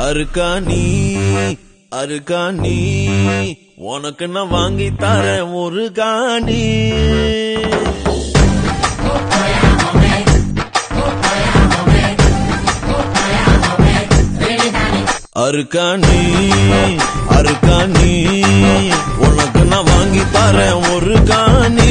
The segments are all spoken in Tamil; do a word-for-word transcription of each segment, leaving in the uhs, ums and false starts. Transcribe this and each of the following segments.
அருக்காணி அருக்காணி உனக்கு நான் வாங்கி தரேன் ஒரு காணி. அருக்காணி அருக்காணி உனக்கு நான் வாங்கி தரேன் ஒரு காணி.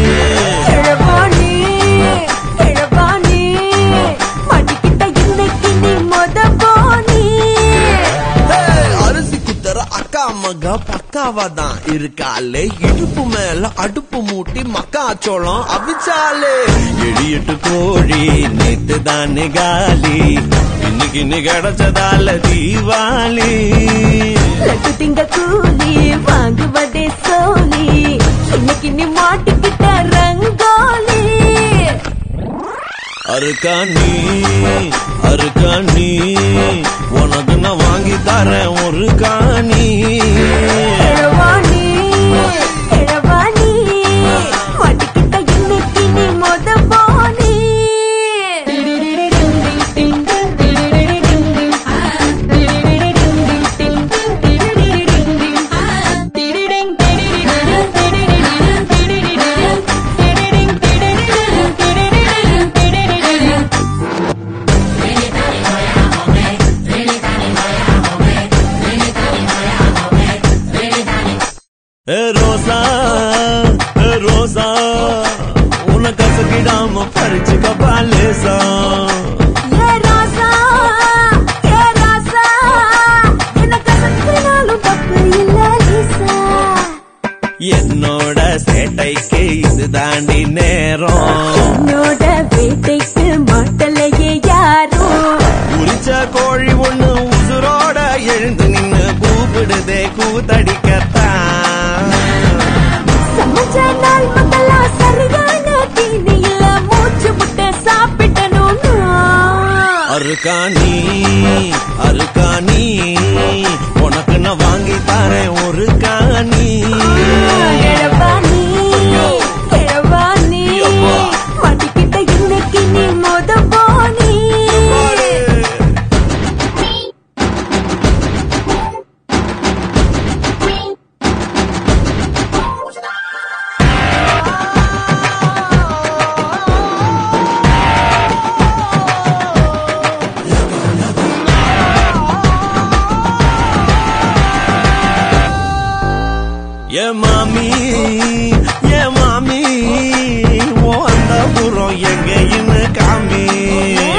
அரிசி குத்தர அக்கா மகா பக்காவாதான் இருக்காளே. இடுப்பு மேல அடுப்பு மூட்டி மக்காச்சோளம் அவிச்சாலே. எடி எட்டு கோழி நேத்து தானே காலி, இன்னைக்கு நீ கிடைச்சதால தீவாளி. லட்டு திங்க கூலி வாங்குவதே சோலி, இன்னைக்கு நீ மாட்டிக்கிட்ட ரங்கோலி. அருக்காணி அருக்காணி உனக்கு நான் வாங்கி தரேன் ஒரு காணி. எழவாணி எழவாணி மாட்டிக்கிட்ட இன்னைக்கு நீ மொத போனி. ஏ ரோசா ஏ ரோசா உன கசக்கிடாம பறிச்சுக்க பாலேசா. ஏ ராசா ஏ ராசா என்ன கசக்கினாலும் தப்பு இல்ல லீசா. என்னோட சேட்டைக்கு இது தாண்டி நேரம், என்னோட வேட்டைக்கு மாட்டலையே யாரும். உரிச்ச கோழி ஒண்ணு உசுரோட எழுந்து நின்னு கூப்பிடுதே கூத்தடிக்கத்தான். சமைச்ச நாள் முதலா சரியான தீனியில மூச்சு முட்டை சாப்பிட்டனும். அருக்காணி அருக்காணி உனக்கு நான் வாங்கி தரேன் ஒரு காணி. எழவாணி எழவாணி மாட்டிக்கிட்ட இன்னைக்கு நீ மொத போனி. ஏ மாமி ஏ மாமி ஓ அந்த புறம் எங்கேன்னு காமி.